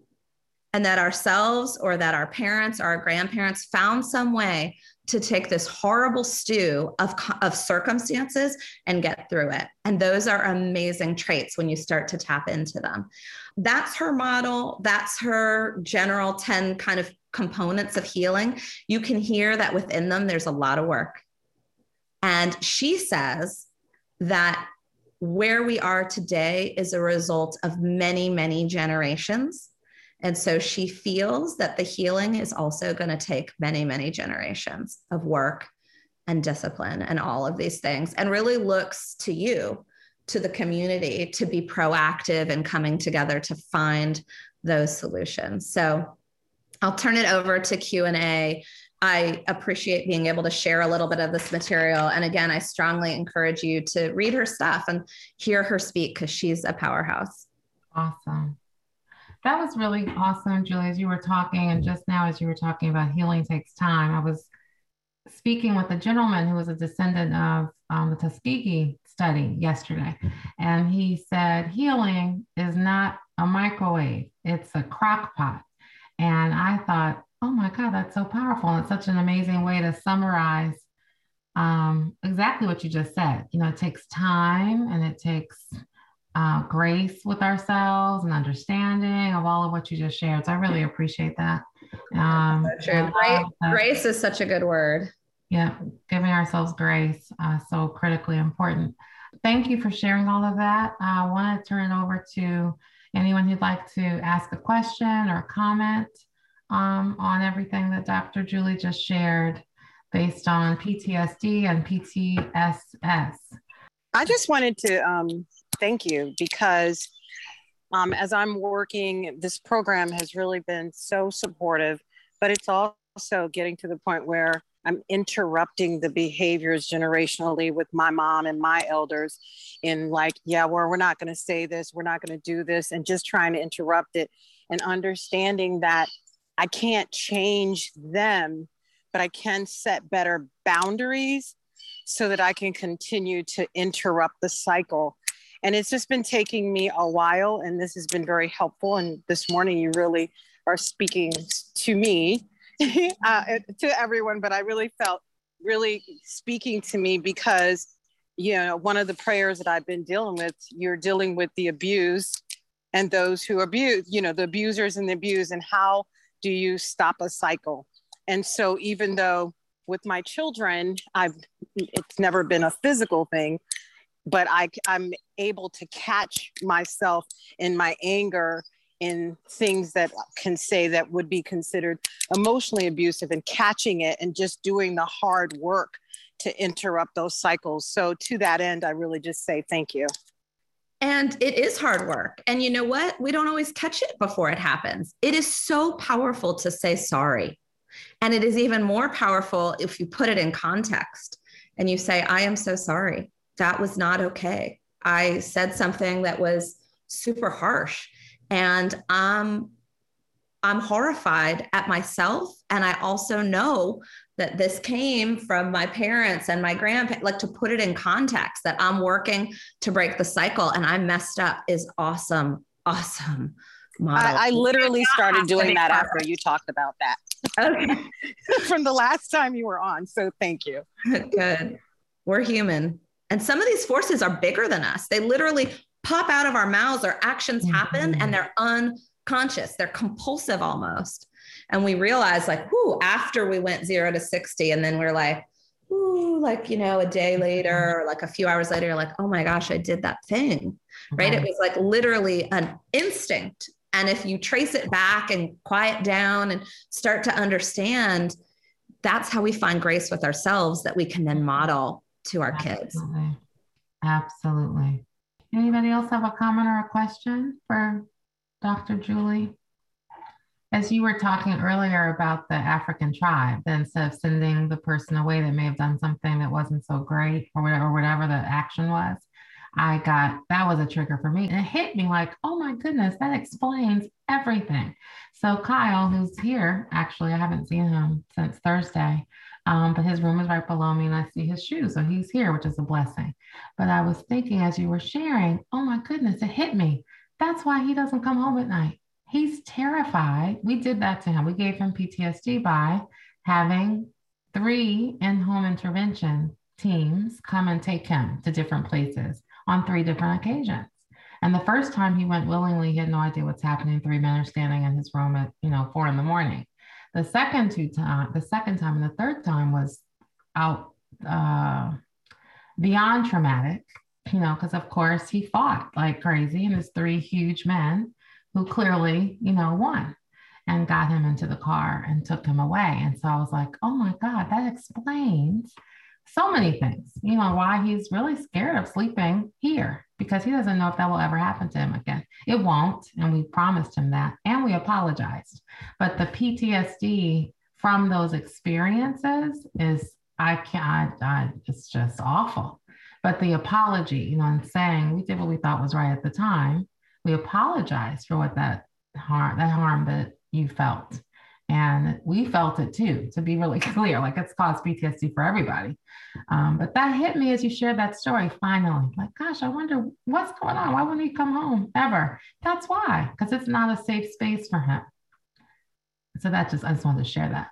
and that ourselves or that our parents or our grandparents found some way to take this horrible stew of, of circumstances and get through it. And those are amazing traits when you start to tap into them. That's her model. That's her general ten kind of components of healing. You can hear that within them, there's a lot of work. And she says that where we are today is a result of many, many generations. And so she feels that the healing is also going to take many, many generations of work and discipline and all of these things, and really looks to you, to the community, to be proactive and coming together to find those solutions. So I'll turn it over to Q and A. I appreciate being able to share a little bit of this material. And again, I strongly encourage you to read her stuff and hear her speak, because she's a powerhouse. Awesome. That was really awesome, Julie, as you were talking. And just now, as you were talking about healing takes time, I was speaking with a gentleman who was a descendant of um, the Tuskegee study yesterday. And he said, healing is not a microwave, it's a crock pot. And I thought, oh my God, that's so powerful. And it's such an amazing way to summarize um, exactly what you just said. You know, it takes time, and it takes Uh, grace with ourselves and understanding of all of what you just shared. So I really appreciate that. Um, so true. Grace, uh, grace is such a good word. Yeah, giving ourselves grace, uh, so critically important. Thank you for sharing all of that. I want to turn it over to anyone who'd like to ask a question or comment um, on everything that Doctor Julie just shared based on P T S D and P T S S. I just wanted to um, thank you, because um, as I'm working, this program has really been so supportive, but it's also getting to the point where I'm interrupting the behaviors generationally with my mom and my elders in like, yeah, well, we're not going to say this, we're not going to do this, and just trying to interrupt it, and understanding that I can't change them, but I can set better boundaries so that I can continue to interrupt the cycle. And it's just been taking me a while, and this has been very helpful. And this morning you really are speaking to me, uh, to everyone, but I really felt really speaking to me, because, you know, one of the prayers that I've been dealing with, you're dealing with the abused and those who abuse, you know, the abusers and the abused, and how do you stop a cycle? And so even though with my children, I've, it's never been a physical thing, but I, I'm able to catch myself in my anger in things that can say that would be considered emotionally abusive, and catching it and just doing the hard work to interrupt those cycles. So to that end, I really just say thank you. And it is hard work. And you know what? We don't always catch it before it happens. It is so powerful to say sorry. And it is even more powerful if you put it in context and you say, I am so sorry. That was not okay. I said something that was super harsh, and I'm, I'm horrified at myself. And I also know that this came from my parents and my grandparents, like, to put it in context that I'm working to break the cycle and I messed up is awesome. Awesome. Model. I, I literally started doing that after you talked about that. Okay. From the last time you were on. So thank you. Good. We're human. And some of these forces are bigger than us. They literally pop out of our mouths, our actions happen, mm-hmm. and they're unconscious. They're compulsive almost. And we realize, like, whoo, after we went zero to sixty, and then we're like, ooh, like, you know, a day later, or like a few hours later, you're like, oh my gosh, I did that thing, right? It was like literally an instinct. And if you trace it back and quiet down and start to understand, that's how we find grace with ourselves that we can then model to our kids. Absolutely. Absolutely. Anybody else have a comment or a question for Doctor Julie? As you were talking earlier about the African tribe, that instead of sending the person away that may have done something that wasn't so great, or whatever, or whatever the action was, I got, that was a trigger for me. And it hit me like, oh my goodness, that explains everything. So Kyle, who's here, actually, I haven't seen him since Thursday, um, but his room is right below me and I see his shoes. So he's here, which is a blessing. But I was thinking as you were sharing, oh my goodness, it hit me. That's why he doesn't come home at night. He's terrified. We did that to him. We gave him P T S D by having three in-home intervention teams come and take him to different places on three different occasions. And the first time he went willingly, he had no idea what's happening. Three men are standing in his room at, you know, four in the morning. The second two time, the second time and the third time was out uh, beyond traumatic, you know, because of course he fought like crazy and his three huge men who clearly, you know, won and got him into the car and took him away. And so I was like, oh my God, that explains so many things, you know, why he's really scared of sleeping here because he doesn't know if that will ever happen to him again. It won't. And we promised him that and we apologized. But the P T S D from those experiences is, I can't, I, I, it's just awful. But the apology, you know, and saying we did what we thought was right at the time, we apologized for what that harm, that harm that you felt. And we felt it too, to be really clear, like it's caused P T S D for everybody. Um, but that hit me as you shared that story finally. Like, gosh, I wonder what's going on. Why wouldn't he come home ever? That's why, because it's not a safe space for him. So that just, I just wanted to share that.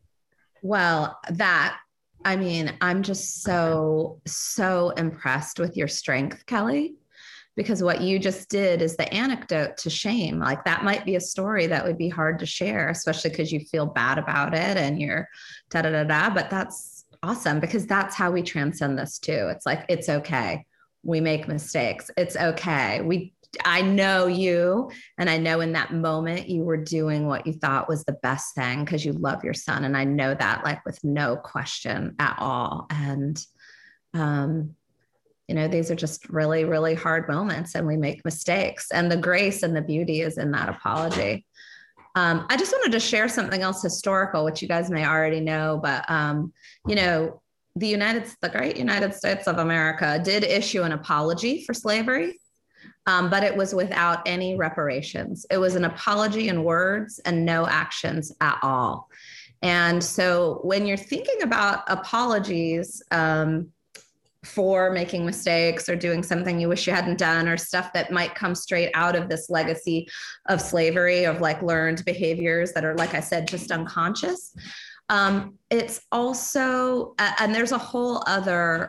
Well, that, I mean, I'm just so, so impressed with your strength, Kelly. Because what you just did is the anecdote to shame. Like that might be a story that would be hard to share, especially because you feel bad about it and you're da da da da. But that's awesome because that's how we transcend this too. It's like, it's okay. We make mistakes. It's okay. We, I know you, and I know in that moment you were doing what you thought was the best thing because you love your son. And I know that like with no question at all. And, um, you know, these are just really, really hard moments and we make mistakes and the grace and the beauty is in that apology. Um, I just wanted to share something else historical, which you guys may already know, but, um, you know, the United, the great United States of America did issue an apology for slavery, um, but it was without any reparations. It was an apology in words and no actions at all. And so when you're thinking about apologies, um, for making mistakes or doing something you wish you hadn't done or stuff that might come straight out of this legacy of slavery, of like learned behaviors that are, like I said, just unconscious. Um, it's also, uh, and there's a whole other,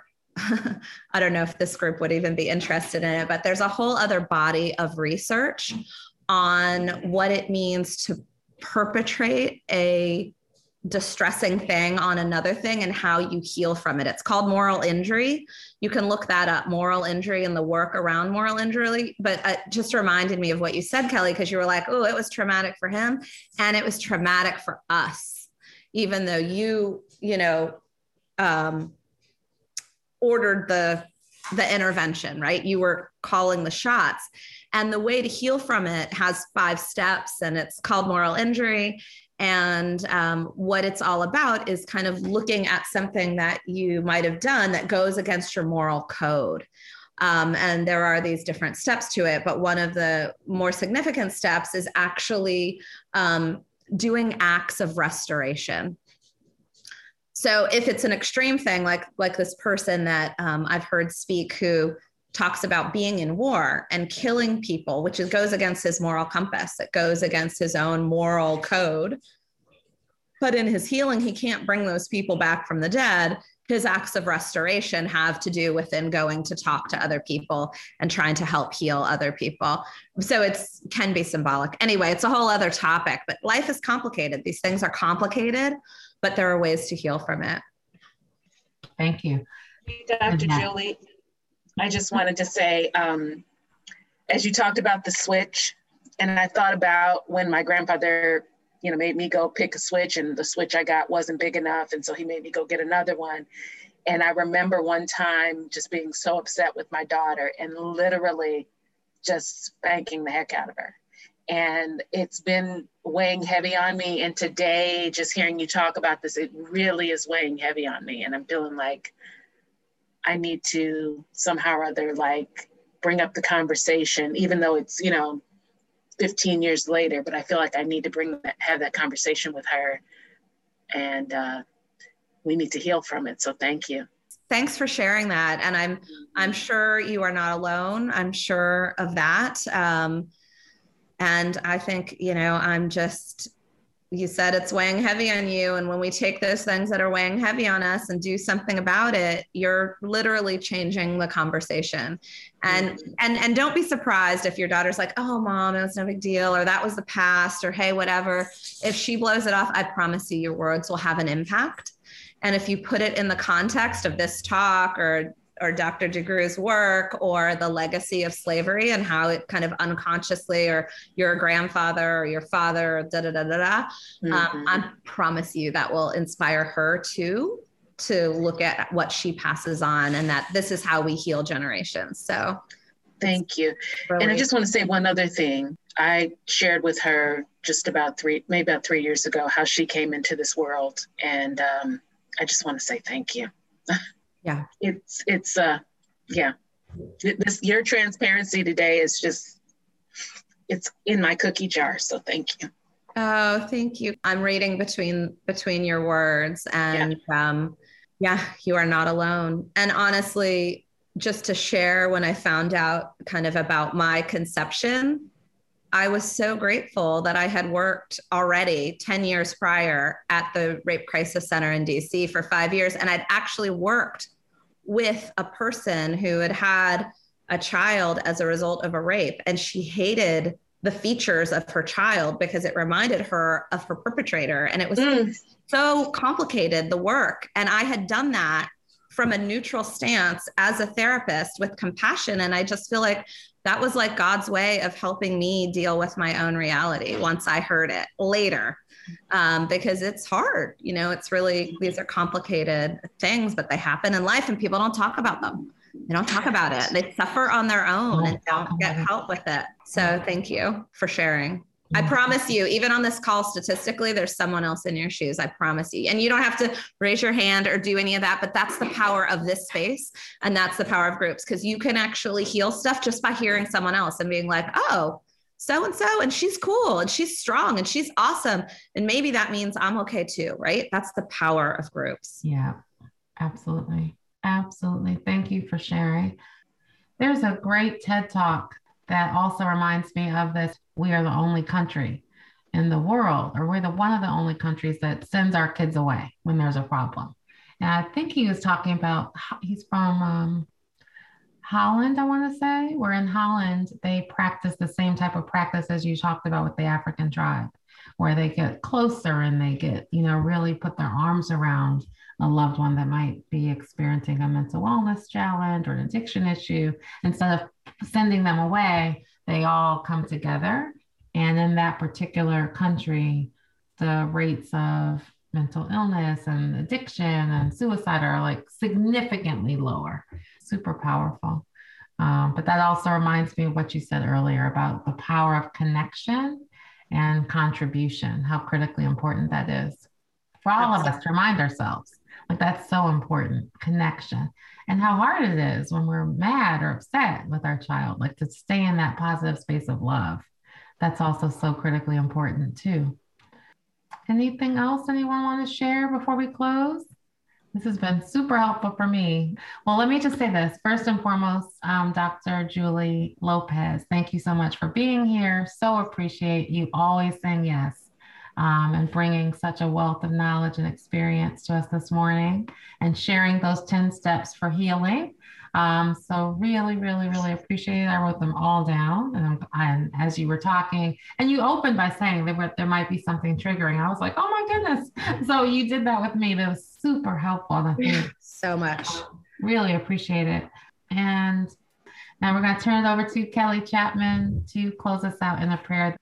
I don't know if this group would even be interested in it, but there's a whole other body of research on what it means to perpetrate a distressing thing on another thing and how you heal from it. It's called moral injury. You can look that up, moral injury and the work around moral injury. But it just reminded me of what you said, Kelly, because you were like, oh, it was traumatic for him. And it was traumatic for us, even though you, you know, um, ordered the, the intervention, right? You were calling the shots. And the way to heal from it has five steps and it's called moral injury. And um, what it's all about is kind of looking at something that you might have done that goes against your moral code. Um, and there are these different steps to it. But one of the more significant steps is actually um, doing acts of restoration. So if it's an extreme thing, like, like this person that um, I've heard speak who talks about being in war and killing people, which is, goes against his moral compass. It goes against his own moral code. But in his healing, he can't bring those people back from the dead. His acts of restoration have to do with him going to talk to other people and trying to help heal other people. So it's can be symbolic. Anyway, it's a whole other topic, but life is complicated. These things are complicated, but there are ways to heal from it. Thank you. Doctor Julie, I just wanted to say, um, as you talked about the switch, and I thought about when my grandfather, you know, made me go pick a switch and the switch I got wasn't big enough. And so he made me go get another one. And I remember one time just being so upset with my daughter and literally just spanking the heck out of her. And it's been weighing heavy on me. And today, just hearing you talk about this, it really is weighing heavy on me. And I'm feeling like, I need to somehow or other like bring up the conversation, even though it's, you know, fifteen years later, but I feel like I need to bring that, have that conversation with her, and uh, we need to heal from it. So thank you. Thanks for sharing that. And I'm, I'm sure you are not alone. I'm sure of that. Um, and I think, you know, I'm just, you said it's weighing heavy on you. And when we take those things that are weighing heavy on us and do something about it, you're literally changing the conversation. And, mm-hmm. and, and don't be surprised if your daughter's like, oh, mom, it was no big deal, or that was the past, or hey, whatever. If she blows it off, I promise you your words will have an impact. And if you put it in the context of this talk or or Doctor DeGrew's work or the legacy of slavery and how it kind of unconsciously, or your grandfather or your father, or da da da da da, mm-hmm. um, I promise you that will inspire her too to look at what she passes on, and that this is how we heal generations. So, thank you. Really- and I just want to say one other thing. I shared with her just about three, maybe about three years ago, how she came into this world, and um, I just want to say thank you. Yeah. It's, it's, uh, yeah. This, your transparency today is just, it's in my cookie jar. So thank you. Oh, thank you. I'm reading between, between your words, and, yeah. um, yeah, you are not alone. And honestly, just to share, when I found out kind of about my conception, I was so grateful that I had worked already ten years prior at the Rape Crisis Center in D C for five years. And I'd actually worked with a person who had had a child as a result of a rape. And she hated the features of her child because it reminded her of her perpetrator. And it was mm. so complicated, the work. And I had done that from a neutral stance as a therapist with compassion. And I just feel like that was like God's way of helping me deal with my own reality once I heard it later, um, because it's hard. You know, it's really, these are complicated things, but they happen in life and people don't talk about them. They don't talk about it. They suffer on their own and don't get help with it. So thank you for sharing. I promise you, even on this call, statistically, there's someone else in your shoes. I promise you. And you don't have to raise your hand or do any of that, but that's the power of this space. And that's the power of groups, because you can actually heal stuff just by hearing someone else and being like, oh, so-and-so, and she's cool and she's strong and she's awesome. And maybe that means I'm okay too, right? That's the power of groups. Yeah, absolutely. Absolutely. Thank you for sharing. There's a great TED Talk that also reminds me of this. We are the only country in the world, or we're the one of the only countries that sends our kids away when there's a problem. And I think he was talking about, he's from um, Holland, I want to say, where in Holland, they practice the same type of practice as you talked about with the African tribe, where they get closer and they get, you know, really put their arms around a loved one that might be experiencing a mental wellness challenge or an addiction issue. Instead of sending them away, they all come together. And in that particular country, the rates of mental illness and addiction and suicide are like significantly lower. Super powerful. Um, but that also reminds me of what you said earlier about the power of connection and contribution, how critically important that is for all of us to remind ourselves. Like, that's so important, connection. And how hard it is when we're mad or upset with our child, like to stay in that positive space of love. That's also so critically important too. Anything else anyone want to share before we close? This has been super helpful for me. Well, let me just say this. First and foremost, um, Doctor Julie Lopez, thank you so much for being here. So appreciate you always saying yes. Um, and bringing such a wealth of knowledge and experience to us this morning and sharing those ten steps for healing. Um, so really, really, really appreciate it. I wrote them all down, and, and as you were talking, and you opened by saying there, were, there might be something triggering. I was like, oh my goodness. So you did that with me. That was super helpful. I think. So much. Really appreciate it. And now we're going to turn it over to Kelly Chapman to close us out in a prayer.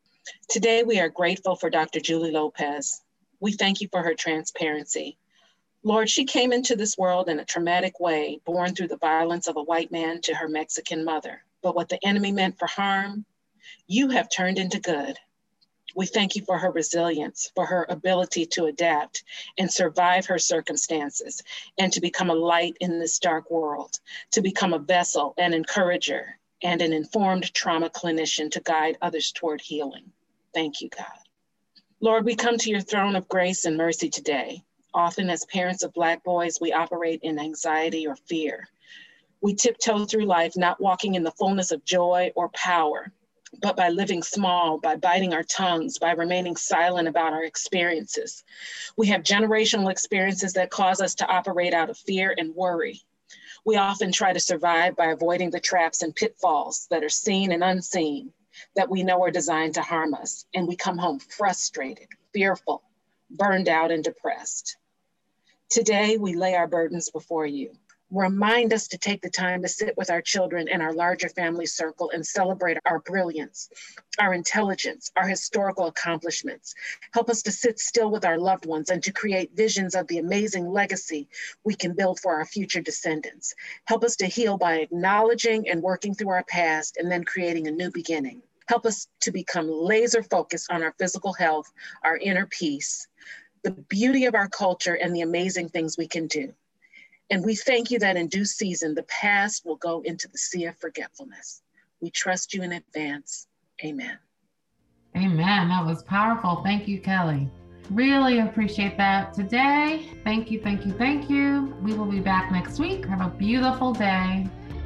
Today, we are grateful for Doctor Julie Lopez. We thank you for her transparency. Lord, she came into this world in a traumatic way, born through the violence of a white man to her Mexican mother. But what the enemy meant for harm, you have turned into good. We thank you for her resilience, for her ability to adapt and survive her circumstances, and to become a light in this dark world, to become a vessel, an encourager, and an informed trauma clinician to guide others toward healing. Thank you, God. Lord, we come to your throne of grace and mercy today. Often as parents of Black boys, we operate in anxiety or fear. We tiptoe through life, not walking in the fullness of joy or power, but by living small, by biting our tongues, by remaining silent about our experiences. We have generational experiences that cause us to operate out of fear and worry. We often try to survive by avoiding the traps and pitfalls that are seen and unseen, that we know are designed to harm us. And we come home frustrated, fearful, burned out, and depressed. Today, we lay our burdens before you. Remind us to take the time to sit with our children and our larger family circle and celebrate our brilliance, our intelligence, our historical accomplishments. Help us to sit still with our loved ones and to create visions of the amazing legacy we can build for our future descendants. Help us to heal by acknowledging and working through our past and then creating a new beginning. Help us to become laser focused on our physical health, our inner peace, the beauty of our culture, and the amazing things we can do. And we thank you that in due season, the past will go into the sea of forgetfulness. We trust you in advance. Amen. Amen. That was powerful. Thank you, Kelly. Really appreciate that today. Thank you, thank you, thank you. We will be back next week. Have a beautiful day.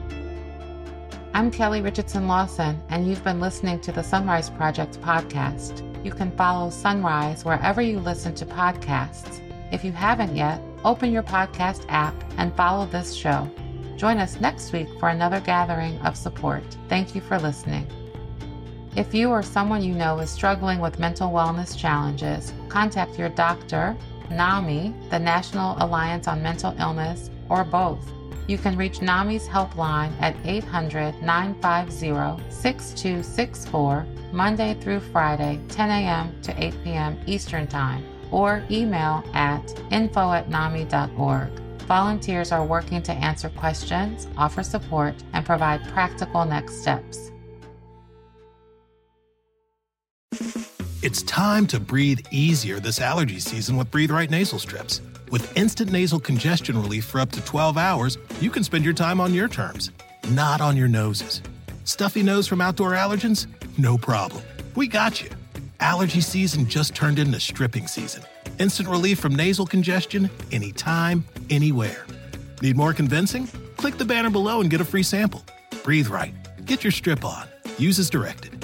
I'm Kelly Richardson Lawson, and you've been listening to the Sunrise Project podcast. You can follow Sunrise wherever you listen to podcasts. If you haven't yet, open your podcast app and follow this show. Join us next week for another gathering of support. Thank you for listening. If you or someone you know is struggling with mental wellness challenges, contact your doctor, NAMI, the National Alliance on Mental Illness, or both. You can reach NAMI's helpline at eight hundred, nine five zero, six two six four, Monday through Friday, ten a.m. to eight p.m. Eastern Time, or email at info at nami dot org. Volunteers are working to answer questions, offer support, and provide practical next steps. It's time to breathe easier this allergy season with Breathe Right nasal strips. With instant nasal congestion relief for up to twelve hours, you can spend your time on your terms, not on your noses. Stuffy nose from outdoor allergens? No problem. We got you. Allergy season just turned into stripping season. Instant relief from nasal congestion anytime, anywhere. Need more convincing? Click the banner below and get a free sample. Breathe Right. Get your strip on. Use as directed.